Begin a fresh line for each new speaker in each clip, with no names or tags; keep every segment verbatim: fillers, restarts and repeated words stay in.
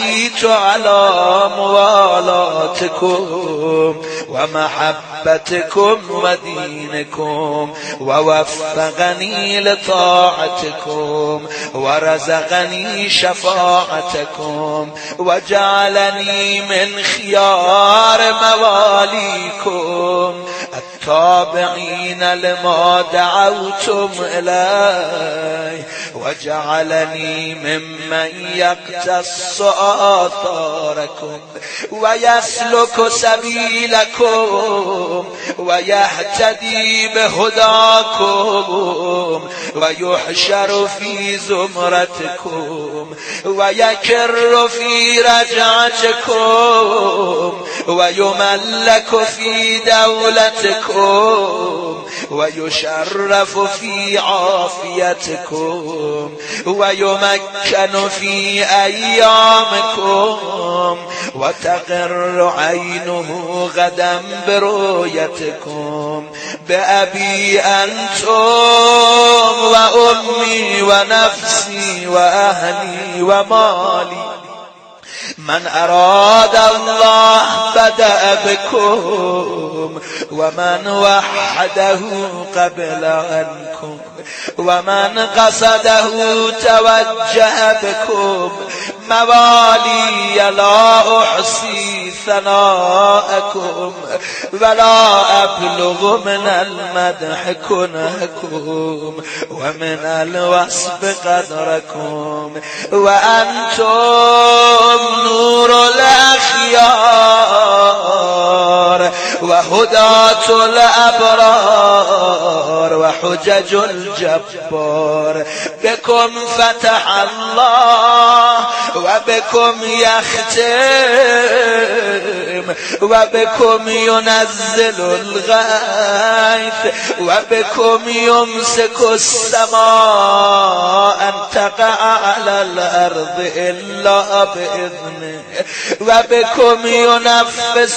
حييت على موالاتكم ومحبتكم ودينكم ووفقني لطاعتكم ورزقني شفاعتكم وجعلني من خيار مواليكم التابعين لما دعوتم إليه وجعلني ممن يقتص آثاركم ويسلك سبيلكم ويهتدي بهداكم ويحشر في زمرتكم ويكر في رجعتكم ويملك في دولتكم ويشرف في عافيتكم ويمكن في أيامكم وتقر عينه غدا برؤيتكم بأبي أنتم وأمي ونفسي وأهلي ومالي من أراد الله بدأ بكم ومن وحده قبل عنكم ومن قصده توجه بكم موالي لا أحصي ثناءكم ولا أبلغ من المدح كنهكم ومن الوصف قدركم وأنتم نور الأخيار وهداة الأبرار وحجج الجبار بكم فتح الله وبكم يختم وبكم ينزل الغيث وبكم يمسك السماء أن تقع على الأرض إلا بإذنه وبكم ينفس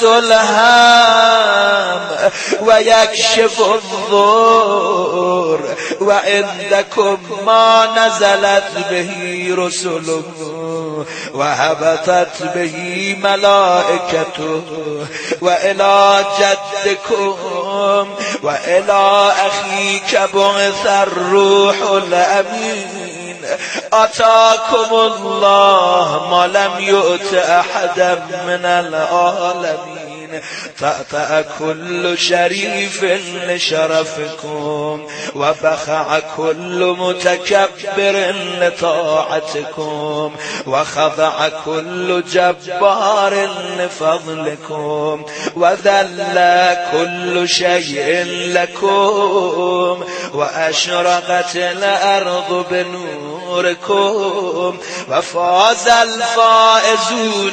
الهام ويكشف الضر وعندكم ما نزلت به رسله وهبطت به ملائكته وإلى جدكم وإلى أخيك بعث الروح الأمين أتاكم الله ما لم يؤت أحدا من العالمين تأتأ كل شريف لشرفكم وبخع كل متكبر لطاعتكم وخضع كل جبار لفضلكم وذل كل شيء لكم وأشرقت الأرض بنوركم وفاز الفائزون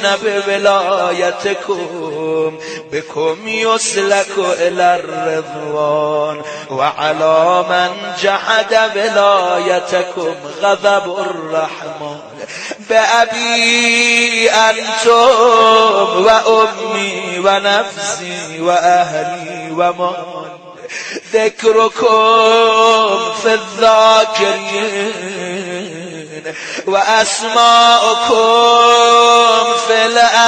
بولايتكم بكم يسلك إلى الرضوان وعلى من جحد ولايتكم غضب الرحمن بأبي أنتم وأمي ونفسي وأهلي ومالي ذكركم في الذاكرين وأسماؤكم في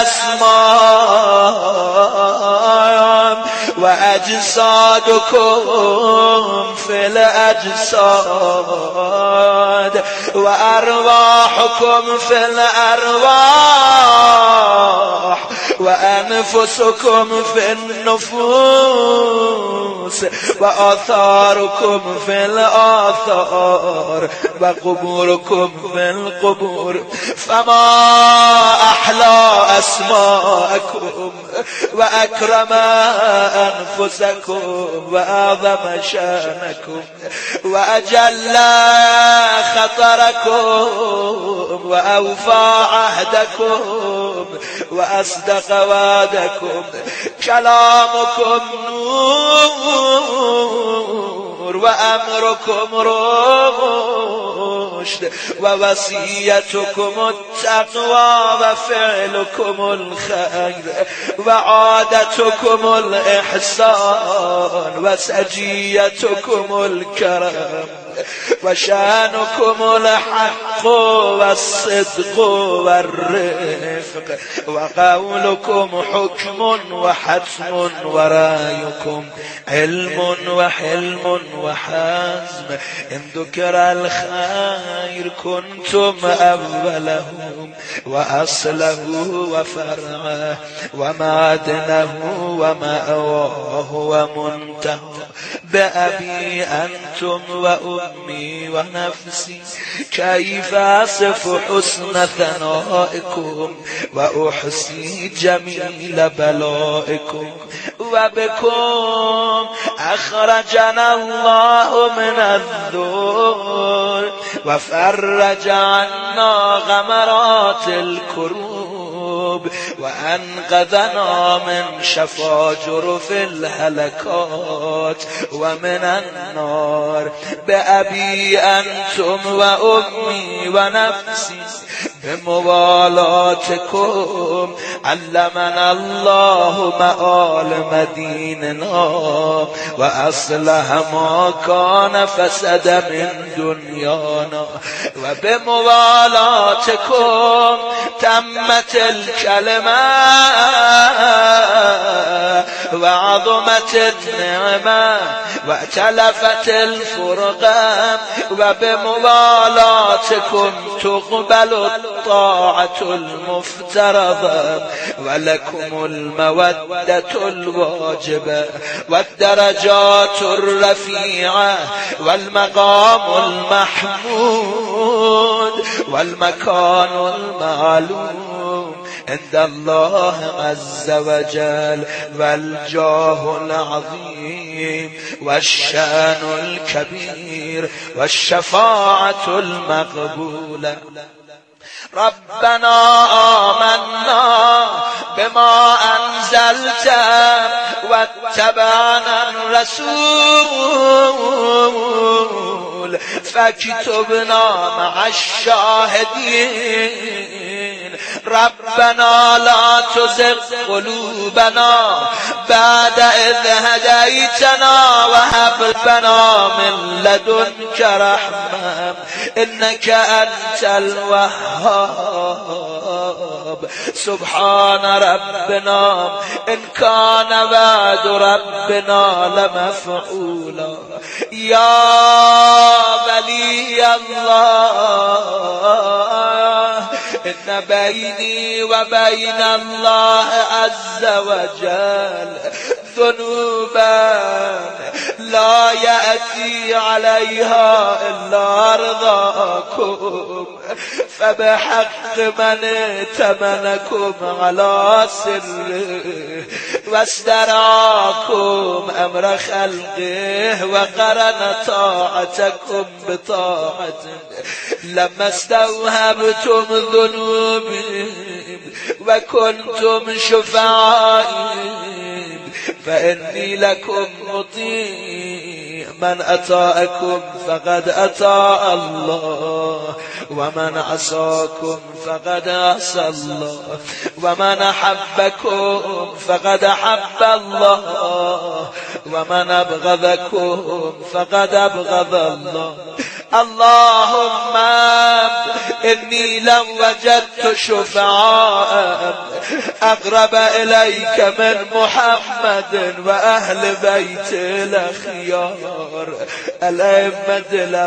الأسماء وأجسادكم في الأجساد وأرواحكم في الأرواح وأنفسكم في النفوس وآثاركم في الآثار وقبوركم في القبور فما أحلى أسماءكم وأكرم أنفسكم وأعظم شانكم وأجل خطركم وأوفى عهدكم وأصدق وعدكم كلامكم نور وأمركم رشد ووصيتكم التقوى وفعلكم الخير وعادتكم الإحسان وسجيتكم الكرم و شأنكم الحق والصدق والرفق و قولكم حكم وحتم ورأيكم علم وحلم وحزم إن ذكر الخير كنتم أولهم وأصله وفرعه ومعدنه ومأواه ومنتهى بأبي أنتم وأمي ونفسي كيف أصف حسن ثنائكم وأحصي جميل بلائكم وبكم أخرجنا الله من الذل وفرج عنا غمرات الكروب وأنقذنا من شفاجر في الهلكات ومن النار بأبي أنتم وأمي ونفسي بموالاتكم علمنا الله مآل مديننا وأصلح ما كان فسد من دنيانا وبموالاتكم تمت الكلمة وعظمت النعمة واتلفت الفرقة وبموالاتكم تقبل الطاعة المفترضة ولكم المودة الواجبة والدرجات الرفيعة والمقام المحمود والمكان المعلوم عند الله عز وجل والجاه العظيم والشأن الكبير والشفاعة المقبولة ربنا آمنا بما أنزلت واتبعنا الرسول فاكتبنا مع الشاهدين ربنا لا تزغ قلوبنا بعد إذ هديتنا وهب لنا من لدنك رحمة إنك أنت الوهاب سبحان ربنا إن كان وعد ربنا لمفعولا يا ولي الله إن بيني وبين الله عز وجل ذنوبا لا يأتي عليها إلا رضاكم فبحق من ائتمنكم على سره واستراكم أمر خلقه وقرن طاعتكم بطاعته لما استوهبتم ذنوبي وكنتم شفعائي فإني لكم مطيع من أطاعكم فقد أطاع الله ومن عصاكم فقد عصى الله ومن أحبكم فقد أحب الله ومن أبغضكم فقد أبغض الله اللهم إني لو وجدت شفعاء أقرب إليك من محمد وأهل بيت الأخيار الأئمة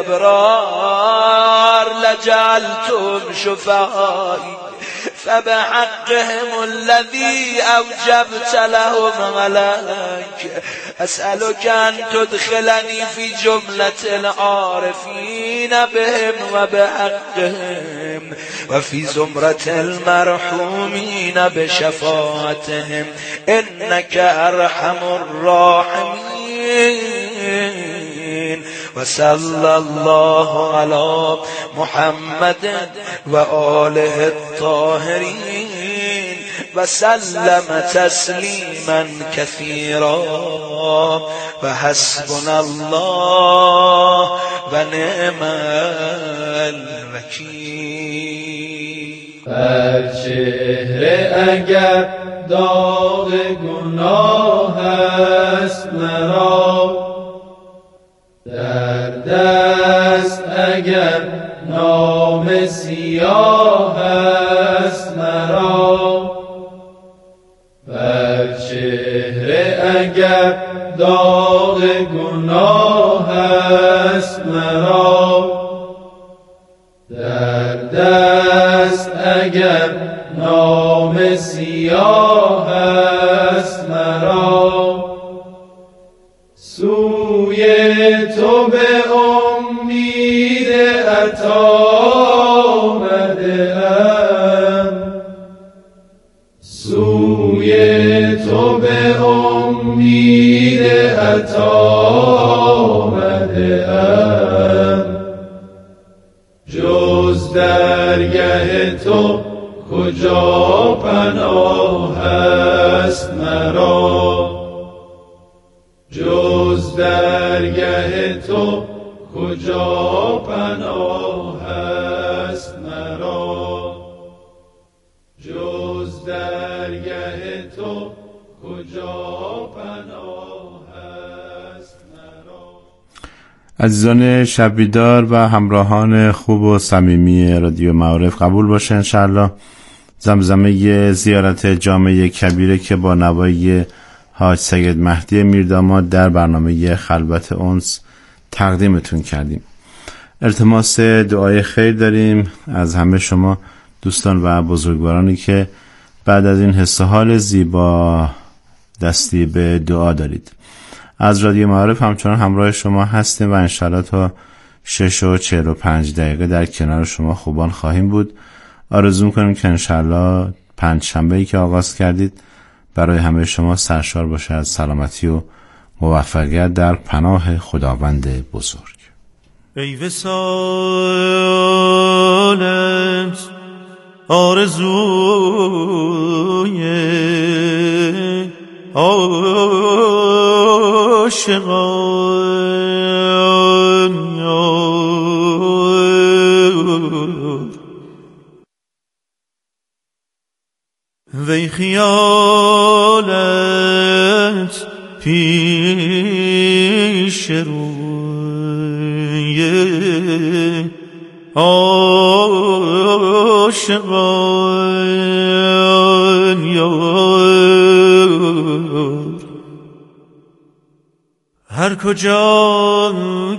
الأبرار لجعلتم شفعائي فبحقهم الذي أوجبت لهم عليك أسألك أن تدخلني في جملة العارفين بهم وبحقهم وفي زمرة المرحومين بشفاعتهم إنك أرحم الراحمين وصلى الله على محمد وآله الطاهرين وسلم تسليما كثيرا وحسبنا الله ونعم الوكيل.
بر چهره اگر داغ گناه است مرا در در مرا، بر چهره اگر داغ گناه است مرا، در دست اگر نام سیاه است مرا، سوی تو به امید عطا آمده‌ام، سوی تو به امید عطا آمده‌ام، جز درگه تو کجا پناه است مرا، جز درگه تو کجا پناه است مرا، جز درگه تو کجا پناه است مرا.
عزیزان شب بیدار و همراهان خوب و صمیمی رادیو معارف، قبول باشه انشاءالله زمزمه زیارت جامع کبیره که با نوای حاج سید مهدی میرداماد در برنامه خلوت انس تقدیمتون کردیم. التماس دعای خیر داریم از همه شما دوستان و بزرگوارانی که بعد از این حس و حال زیبا دستی به دعا دارید. از رادیو معارف همچنان همراه شما هستیم و انشاءالله تا شش و چهل و پنج دقیقه در کنار شما خوبان خواهیم بود. آرزو می‌کنیم که انشاءالله پنج شنبه‌ای که آغاز کردید برای همه شما سرشار باشه از سلامتی و موفقیت در پناه خداوند بزرگ.
ای وصالت آرزوی عاشقان، وی خیالت پیش روی عاشقان یار، هر کجا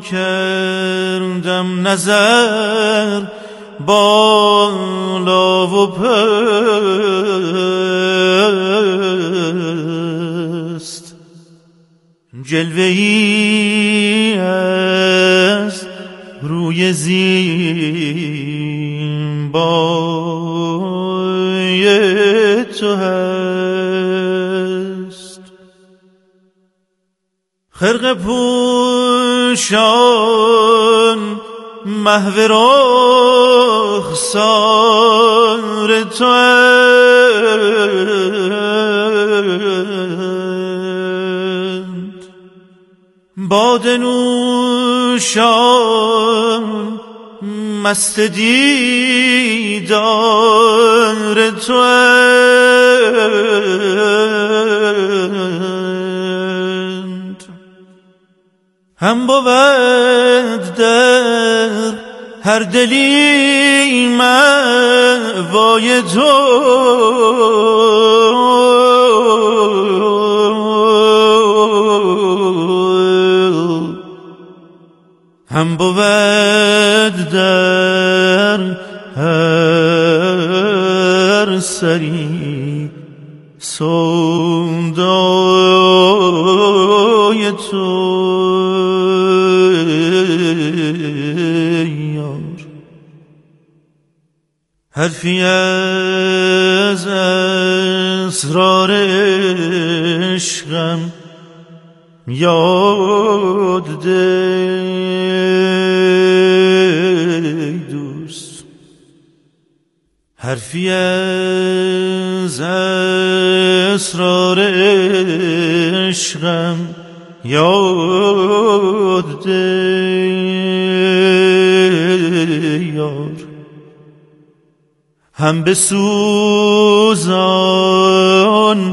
کردم نظر بالا و پست، جلوه‌ای از روی زیبای تو هست، خرقه پوشان محو رخسار تو اند، باده نوشان مست دیدار تو اند، هم بود در هر دلی مأوای تو، هم بود در هر سری سودای تو یار، حرفی از اسرار عشقم یاد ده دوست، حرفی از اسرار عشقم یاد ده یار، هم بسوزان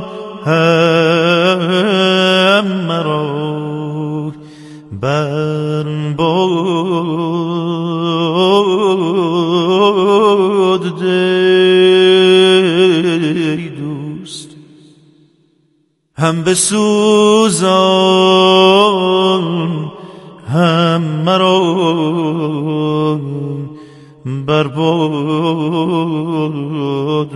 هم مرا برباد ده ای دوست هم بسوزان هم مرا برباد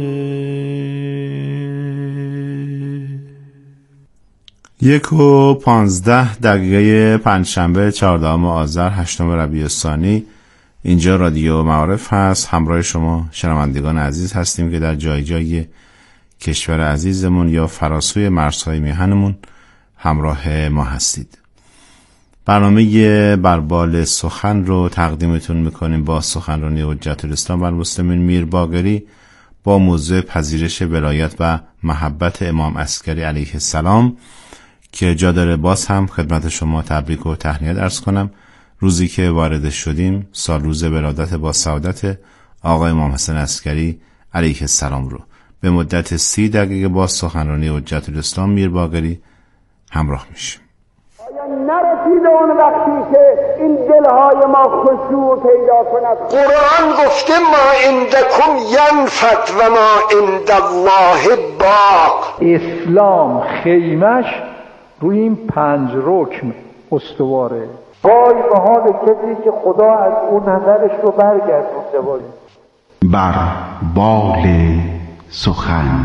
یک و پانزده دقیقه پنجشنبه چهاردهم آذر هشتم ربیع الثانی. اینجا رادیو معارف هست. همراه شما شنوندگان عزیز هستیم که در جای جای کشور عزیزمون یا فراسوی مرزهای میهنمون همراه ما هستید. برنامه بربال سخن رو تقدیمتون میکنیم با سخنرانی حجت الاسلام بر مسلمین میر باقری با موضوع پذیرش ولایت و محبت امام عسکری علیه السلام که جا داره باز هم خدمت شما تبریک و تهنیت عرض کنم. روزی که وارد شدیم سال روز ولادت با سعادت آقای امام حسن عسکری علیه السلام رو به مدت سی دقیقه با سخنرانی حجت الاسلام میر باقری همراه میشیم.
آیا نرسیده اون وقتی که این دلهای ما خشوع پیدا کند؟
قرآن گفته ما عندکم ینفد و ما عند الله باق.
اسلام خیمش روی این پنج رکن استواره.
وای به حال کسی که خدا از اون نظرش رو برگردونده. وای
بر بال سخن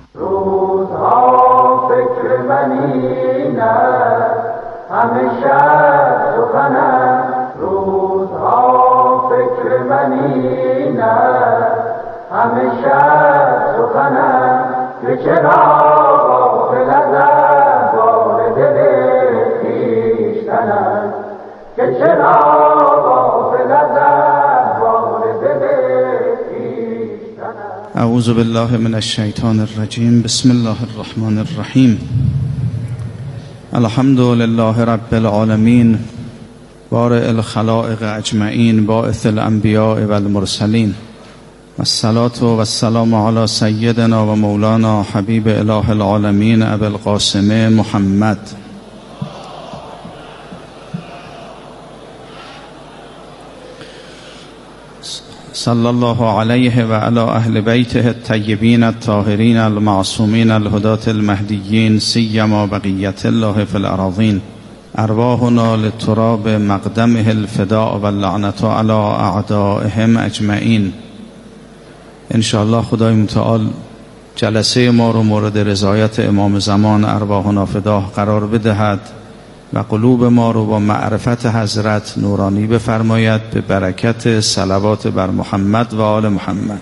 روزها فکر منی نه همیشه سخنم. روزها فکر منی نه همیشه سخنم. که چرا غافل ازم وارد دل خویشتنم. که چرا غافل ازم وارد دل خویشتنم.
اعوذ بالله من الشیطان الرجیم. بسم الله الرحمن الرحیم. الحمد لله رب العالمین بارئ الخلائق اجمعین باعث الانبیاء والمرسلین والصلاة والسلام علی سیدنا و مولانا حبیب اله العالمین ابی القاسم محمد. صلی الله علیه و علی اهل بیته الطیبین الطاهرین المعصومین الهداة المهدیین سیما بقیت الله فی الاراضین. ارواحنا لتراب مقدمه الفداء و اللعنة علی اعدائهم اجمعین. انشاءالله خدای متعال جلسه ما رو مورد رضایت امام زمان ارواحنا فداه قرار بدهد و قلوب ما رو با معرفت حضرت نورانی بفرماید به برکت صلوات بر محمد و آل محمد.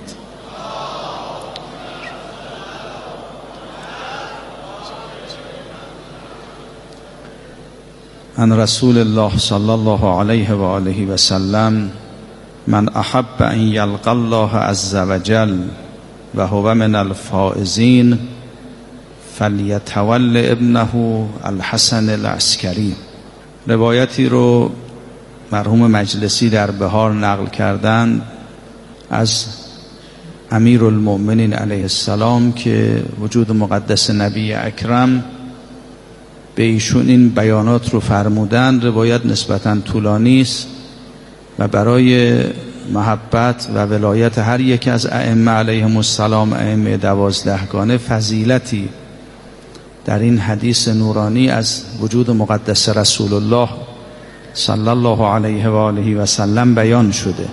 عن رسول الله صلی الله علیه و آله و سلم من احب ان یلقى الله عز وجل و هو من الفائزین فلیتول ابنه الحسن العسکری. روایتی رو مرحوم مجلسی در بهار نقل کردن از امیرالمؤمنین علیه السلام که وجود مقدس نبی اکرم به ایشون این بیانات رو فرمودن. روایت نسبتاً طولانی است و برای محبت و ولایت هر یک از ائمه علیهم السلام ائمه دوازدهگانه فضیلتی در این حدیث نورانی از وجود مقدس رسول الله صلی الله علیه و آله و سلم بیان شده.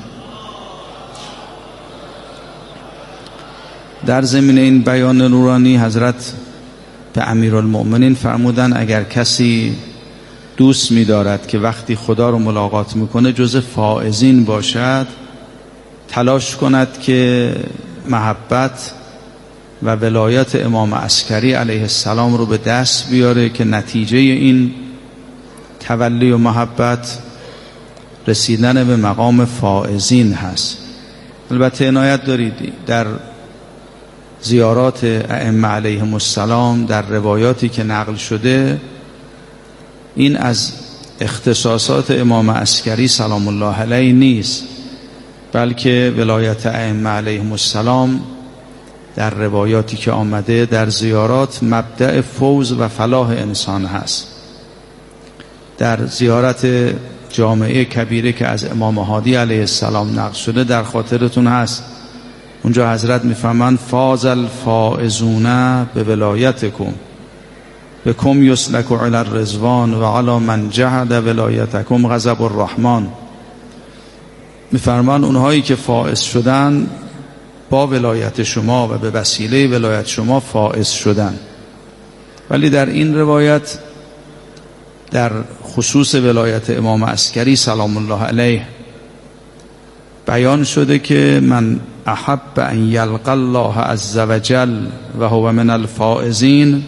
در ضمن این بیان نورانی حضرت به امیرالمؤمنین فرمودن اگر کسی دوست می دارد که وقتی خدا رو ملاقات میکنه جز فائزین باشد تلاش کند که محبت و ولایت امام عسکری علیه السلام رو به دست بیاره که نتیجه این تولی و محبت رسیدن به مقام فائزین هست. البته عنایت دارید در زیارات ائمه علیهم السلام در روایاتی که نقل شده این از اختصاصات امام عسکری سلام الله علیه نیست، بلکه ولایت ائمه علیهم السلام در روایاتی که آمده در زیارات مبدأ فوز و فلاح انسان هست. در زیارت جامعه کبیره که از امام هادی علیه السلام نقل شده در خاطرتون هست اونجا حضرت میفرمان فاز الفائزون به ولایتکم به کم یسلک علی الرضوان و علی من جهد ولایتکم غضب الرحمن. میفرمان اونهایی که فائز شدن با ولایت شما و به وسیله ولایت شما فائز شدن. ولی در این روایت در خصوص ولایت امام عسکری سلام الله علیه بیان شده که من احب ان یلقى الله عز وجل و هو من الفائزین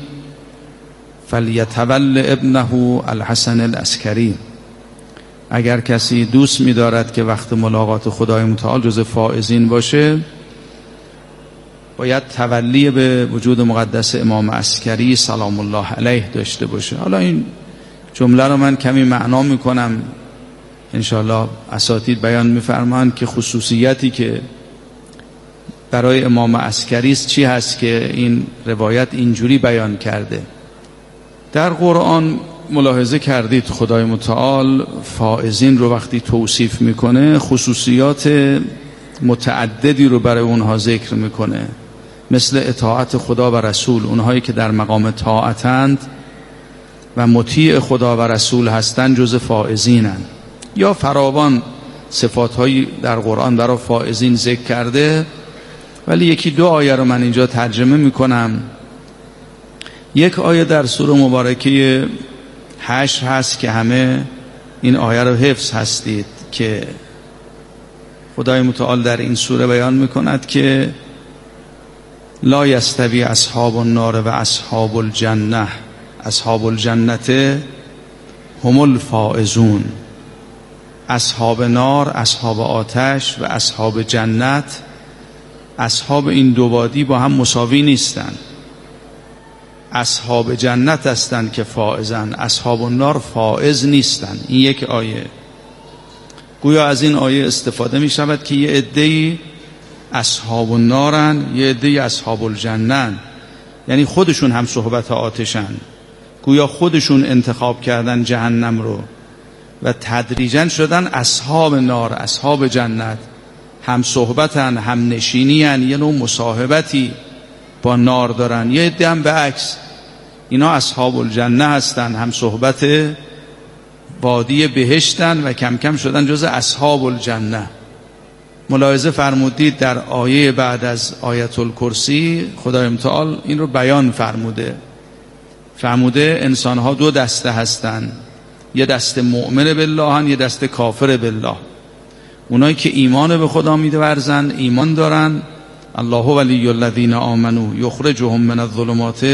فلیتول ابنه الحسن العسکری. اگر کسی دوست می‌دارد که وقت ملاقات خدای متعال جز فائزین باشه، باید تولی به وجود مقدس امام عسکری سلام الله علیه داشته باشه. حالا این جمله رو من کمی معنا میکنم، انشاءالله اساتید بیان میفرمایند که خصوصیتی که برای امام عسکری است چی هست که این روایت اینجوری بیان کرده. در قرآن ملاحظه کردید خدای متعال فائزین رو وقتی توصیف میکنه خصوصیات متعددی رو برای اونها ذکر میکنه، مثل اطاعت خدا و رسول. اونهایی که در مقام طاعتند و مطیع خدا و رسول هستند جز فائزینند. یا فراوان صفاتهایی در قرآن برای فائزین ذکر کرده، ولی یکی دو آیه رو من اینجا ترجمه میکنم. یک آیه در سوره مبارکه حشر هست که همه این آیه رو حفظ هستید که خدای متعال در این سوره بیان میکند که لا یستوی اصحاب النار و اصحاب الجنه اصحاب الجنت هم الفائزون. اصحاب نار، اصحاب آتش و اصحاب جنت، اصحاب این دو وادی با هم مساوی نیستند. اصحاب جنت هستند که فائزن، اصحاب النار فائز نیستند. این یک آیه. گویا از این آیه استفاده می شود که یه عده‌ای اصحاب النارن، یه عده‌ای اصحاب الجنن، یعنی خودشون هم صحبت آتشن. گویا خودشون انتخاب کردن جهنم رو و تدریجا شدن اصحاب نار، اصحاب جنت. هم صحبتن، هم نشینین، یه نوع مصاحبتی با نار دارن. یه عده هم به عکس، اینا اصحاب الجنه هستن، هم صحبت وادی بهشتن و کم کم شدن جز اصحاب الجنه. ملاحظه فرمودید در آیه بعد از آیت الکرسی خدای متعال این رو بیان فرموده. فرموده انسانها دو دسته هستن، یه دسته مؤمن بالله، یه دسته کافر بالله. اونایی که ایمان به خدا می‌ورزن، ایمان دارن، الله ولی الذین آمنوا یخرجهم من الظلمات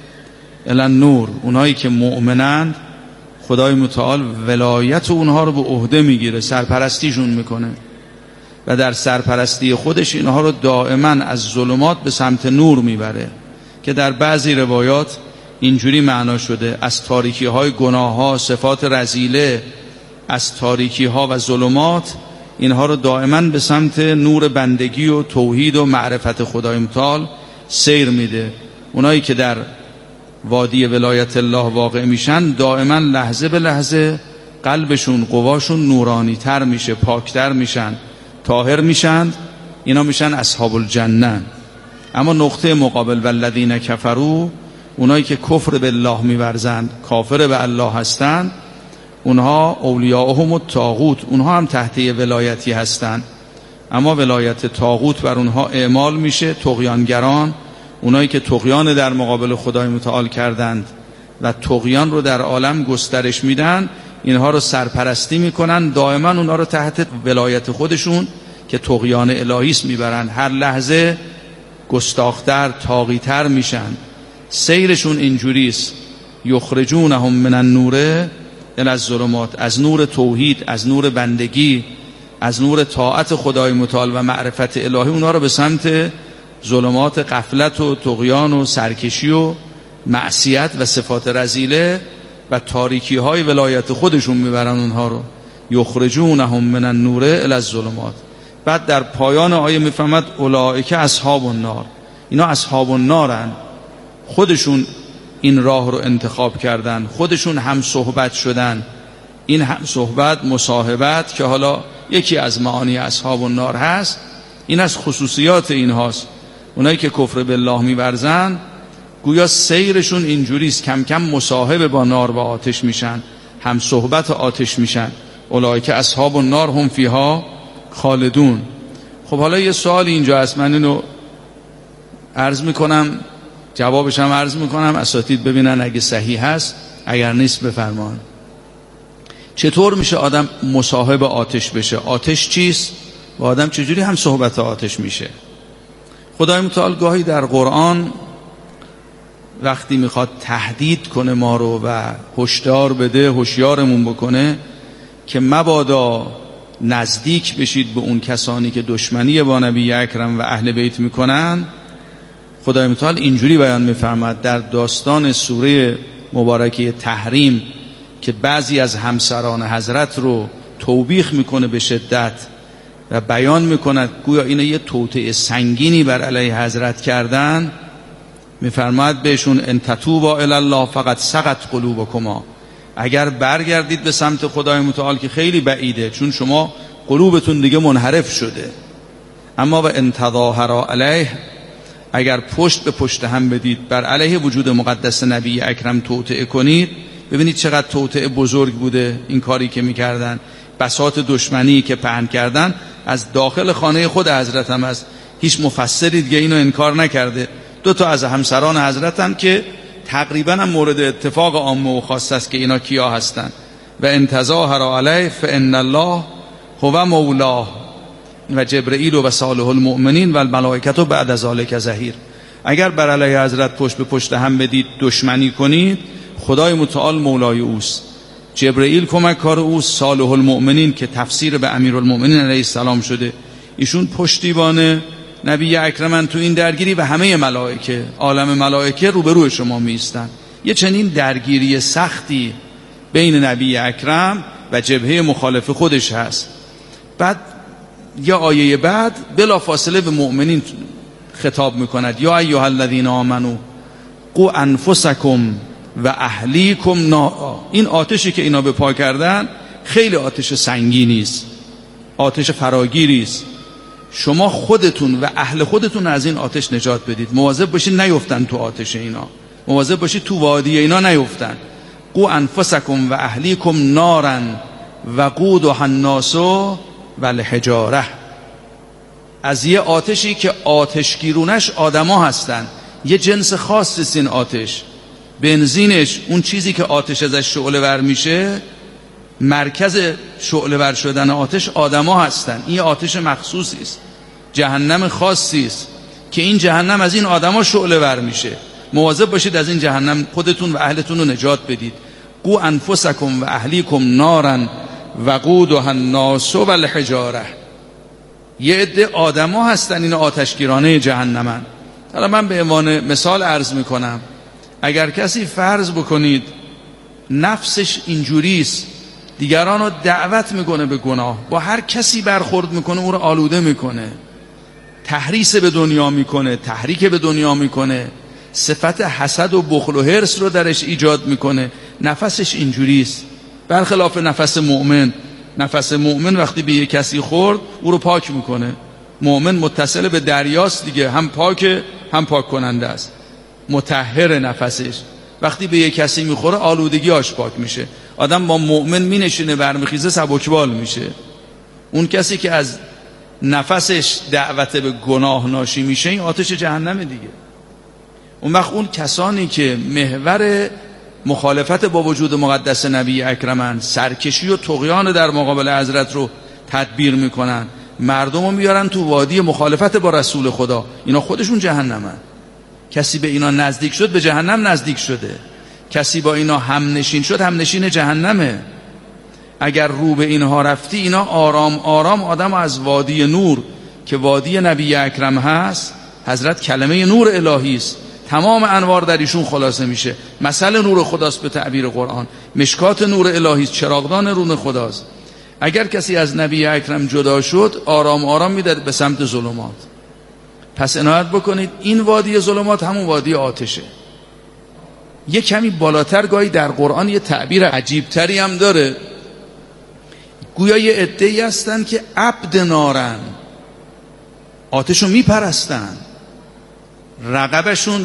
الی النور. اونایی که مؤمنند خدای متعال ولایت اونها رو به عهده میگیره، سرپرستیشون میکنه و در سرپرستی خودش اینها رو دائما از ظلمات به سمت نور میبره، که در بعضی روایات اینجوری معنا شده از تاریکی های گناه ها، صفات رذیله، از تاریکی ها و ظلمات اینها رو دائما به سمت نور بندگی و توحید و معرفت خدای متعال سیر میده. اونایی که در وادی ولایت الله واقع میشن دائما لحظه به لحظه قلبشون، قواشون نورانی تر میشه، پاکتر میشن، طاهر میشن. اینا میشن اصحاب الجنه. اما نقطه مقابل والذین کفروا، اونایی که کفر بالله میورزند، کافر به الله هستند، اونها اولیاءهم الطاغوت، اونها هم تحت ولایتی هستند، اما ولایت طاغوت بر اونها اعمال میشه. طغیانگران، اونایی که طغیان در مقابل خدای متعال کردند و طغیان رو در عالم گسترش میدن، اینها رو سرپرستی میکنن، دائما اونها رو تحت ولایت خودشون که طغیان الهی است میبرن. هر لحظه گستاختر، طاغیتر میشن. سیرشون اینجوریست، یخرجونهم من النور الی الظلمات، از نور توحید، از نور بندگی، از نور طاعت خدای متعال و معرفت الهی اونها رو به سمت ظلمات غفلت و طغیان و سرکشی و معصیت و صفات رذیله و تاریکی های ولایت خودشون میبرن اونها رو. یخرجونهم من النور الی الظلمات. بعد در پایان آیه میفهمد اولئک اصحاب النار، اینا اصحاب النارن، خودشون این راه رو انتخاب کردن، خودشون هم صحبت شدن. این هم صحبت، مصاحبت که حالا یکی از معانی اصحاب النار هست، این از خصوصیات اینهاست. اونایی که کفر بالله می‌ورزن گویا سیرشون اینجوریست، کم کم مصاحب با نار و آتش میشن، هم صحبت آتش میشن. اولئک اصحاب النار هم فیها خالدون. خب حالا یه سوال اینجا هست، من اینو عرض میکنم، جوابش هم عرض میکنم، اساتید ببینن اگه صحیح هست، اگر نیست بفرمان. چطور میشه آدم مصاحب آتش بشه؟ آتش چیست و آدم چجوری هم صحبت آتش میشه؟ خدای متعال گاهی در قرآن وقتی میخواد تهدید کنه ما رو و هشدار بده، هوشیارمون بکنه که مبادا نزدیک بشید به اون کسانی که دشمنی با نبی اکرم و اهل بیت میکنن، خدای متعال اینجوری بیان میفرماد در داستان سوره مبارکه تحریم که بعضی از همسران حضرت رو توبیخ میکنه به شدت و بیان میکند گویا اینا یه توطئه سنگینی بر علیه حضرت کردن، میفرماد بهشون ان تتوبا الی الله فقط سقط قلوبکما، اگر برگردید به سمت خدای متعال که خیلی بعیده چون شما قلوبتون دیگه منحرف شده، اما و ان تظاهرا علیه، اگر پشت به پشت هم بدید بر علیه وجود مقدس نبی اکرم توطئه کنید. ببینید چقدر توطئه بزرگ بوده این کاری که میکردن، بساط دشمنی که پهن کردن از داخل خانه خود حضرت هم است. هیچ مفسری دیگه اینو انکار نکرده. دو تا از همسران حضرت هم که تقریبا هم مورد اتفاق عامه و خاص است که اینا کیا هستن. و ان تظاهر علیه فان الله هو مولاه و جبرئیل و صالح المؤمنین و الملائکه بعد از ذلک ظهیر. اگر بر علیه حضرت پشت به پشت هم بدید، دشمنی کنید، خدای متعال مولای اوست، جبرئیل کمککار اوست، صالح المؤمنین که تفسیر به امیرالمؤمنین علیه السلام شده، ایشون پشتیبان نبی اکرمن تو این درگیری و همه ملائکه، عالم ملائکه روبروی شما میستن. یه چنین درگیری سختی بین نبی اکرم و جبهه مخالف خودش هست. بعد یا آیه بعد بلا فاصله به مؤمنین خطاب میکند یا ایها الذین آمنو قوا انفسکم و اهلیکم نارا. این آتشی که اینا به پا کردن خیلی آتش سنگینی است، آتش فراگیری است. شما خودتون و اهل خودتون از این آتش نجات بدید، مواظب باشید نیفتن تو آتش اینا، مواظب باشید تو وادی اینا نیفتن. قوا انفسکم و اهلیکم نارا وقودها الناس والحجاره. از یه آتشی که آتشگیرونش آدما هستن، یه جنس خاصی است این آتش. بنزینش، اون چیزی که آتش ازش شعله ور میشه، مرکز شعله ور شدن آتش آدما هستن. این آتش مخصوصی است، جهنم خاصی است که این جهنم از این آدما شعله ور میشه. مواظب باشید از این جهنم خودتون و اهلتون رو نجات بدید. قوا انفسکم و اهلیکم نارا وقودها الناس والحجاره. یه عده آدما هستن این آتشگیرانه جهنمن. حالا من به عنوان مثال عرض میکنم، اگر کسی فرض بکنید نفسش اینجوریست، دیگران رو دعوت میکنه به گناه، با هر کسی برخورد میکنه او رو آلوده میکنه، تحریص به دنیا میکنه، تحریک به دنیا میکنه، صفت حسد و بخل و حرص رو درش ایجاد میکنه، نفسش اینجوریست. برخلاف نفس مؤمن، نفس مؤمن وقتی به یک کسی خورد او رو پاک میکنه. مؤمن متصل به دریاست دیگه، هم پاک هم پاک کننده است، مطهر نفسش. وقتی به یک کسی میخوره آلودگی آش پاک میشه. آدم با مؤمن مینشینه برمیخیزه سبکبال میشه. اون کسی که از نفسش دعوت به گناه ناشی میشه این آتش جهنم دیگه. اون وقت اون کسانی که محور مخالفت با وجود مقدس نبی اکرمن، سرکشی و طغیان در مقابل حضرت رو تدبیر میکنن، مردم رو میارن تو وادی مخالفت با رسول خدا، اینا خودشون جهنمن. کسی به اینا نزدیک شد به جهنم نزدیک شده، کسی با اینا هم نشین شد هم نشین جهنمه. اگر رو به اینها رفتی، اینا آرام آرام آدم از وادی نور که وادی نبی اکرم هست، حضرت کلمه نور الهی است، تمام انوار در ایشون خلاصه میشه. مثل نور خداست به تعبیر قرآن، مشکات نور الهی است، چراغدان رون خداست. اگر کسی از نبی اکرم جدا شد آرام آرام میده به سمت ظلمات. پس عنایت بکنید این وادی ظلمات همون وادی آتشه. یه کمی بالاتر گاهی در قرآن یه تعبیر عجیبتری هم داره، گویا یه عده‌ای هستن که عبد نارن. آتش رو میپرستن، رقبشون